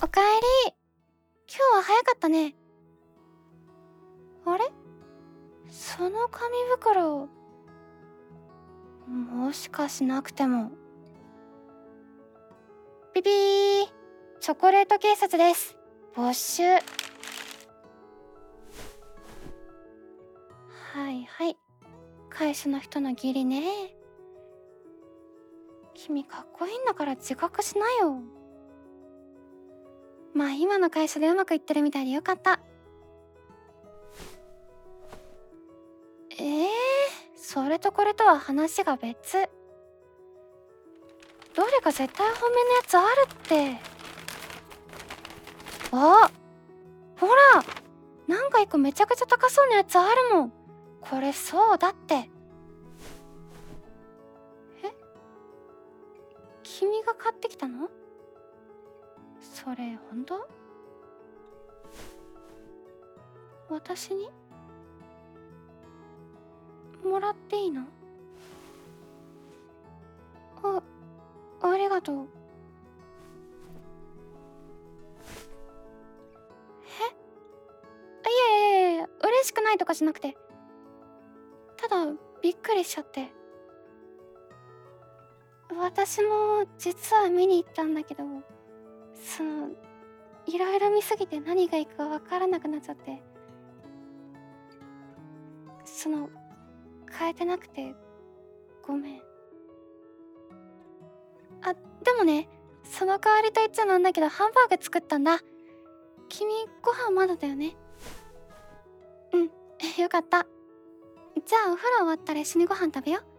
かえり。今日は早かったね。あれ、その紙袋、もしかしなくても。ピピー、チョコレート警察です。没収。はいはい、会社の人の義理ね。君かっこいいんだから自覚しなよ。まあ今の会社でうまくいってるみたいでよかった。それとこれとは話が別。どれか絶対本命のやつあるって。あ、ほら、なんか一個めちゃくちゃ高そうなやつあるもん。これそうだって。え、君が買ってきたの？それ本当？私にもらっていいの？ありがとう。いや嬉しくないとかじゃなくて、ただびっくりしちゃって。私も実は見に行ったんだけど、いろいろ見すぎて何がいいかわからなくなっちゃって、変えてなくてごめん。あ、でもね、その代わりと言っちゃなんだけど、ハンバーグ作ったんだ。君ご飯まだだよね？うん、よかった。じゃあお風呂終わったら一緒にご飯食べよう。